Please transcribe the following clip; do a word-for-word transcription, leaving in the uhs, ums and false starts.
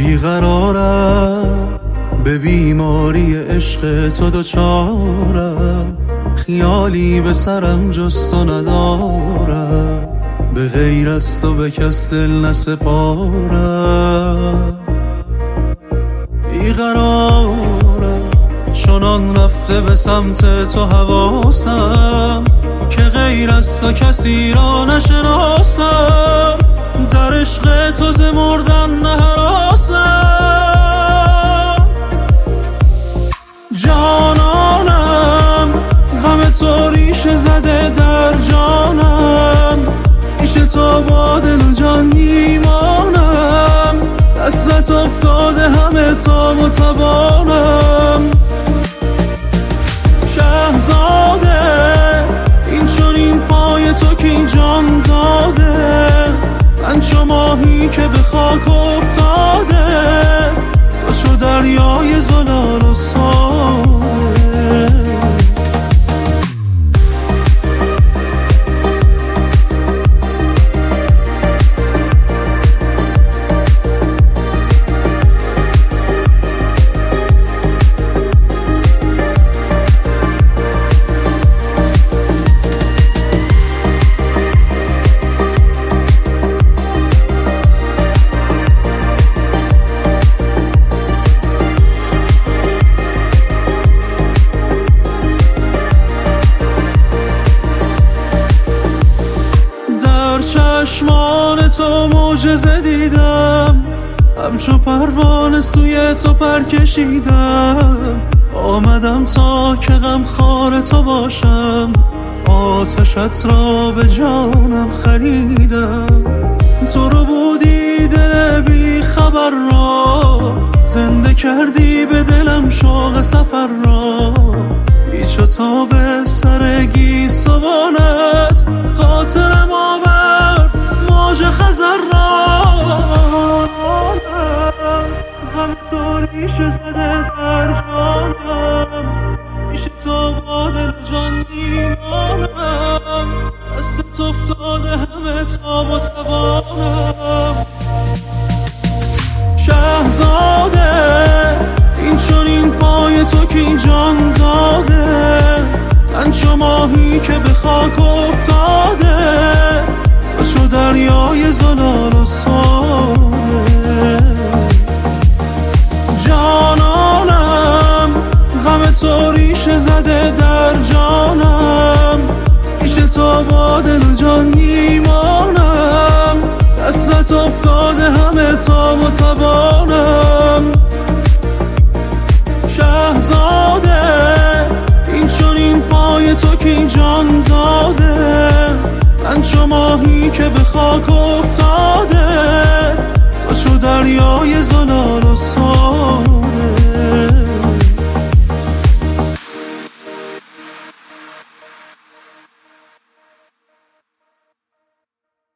بیقرارم، به بیماری عشق تو دوچارم، خیالی به سرم جز تو ندارم، به غیر از تو به کس دل نسپارم. بیقرارم چنان رفته به سمت تو حواسم که غیر از تو کسی را نشناسم، در عشق تو ز مردن نهراسم. جانانم غم تو ریشه زده در جانم، پیش تو با دل و جان میمانم، دستت افتاده همه تاب و توانم. شهزاده این چون این پای تو که این جان داده، من چو ماهی که به خاک افتاده، تو چو دریای زلال و ساده. چشمان تو معجزه دیدم، همچو پروانه سوی تو پر کشیدم، آمدم تا که غم خوار تو باشم، آتشت را به جانم خریدم. تو رو بودی دل بی خبر را، زنده کردی به دلم شوق سفر را، پیچ و تاب سر گیسوانت خاطرم آورد موج خزر را. غم تو ریشه زده در جانم، پیش تو با دل جان میمانم، دستت افتاده همه تاب و توانم. شهزاده این چون این پای تو که این جان داده، من چو ماهی که به خاک افتاده، تو چو دریای زلال و ساده. جانانم غم تو ریشه زده در جانم، پیش تو با دل و جان میمانم، دستت افتاده همه تاب و توانم. شهزاده این چون این پای تو که این جان داده، من چو ماهی که به خاک افتاده، تو چو دریای زلال و ساده.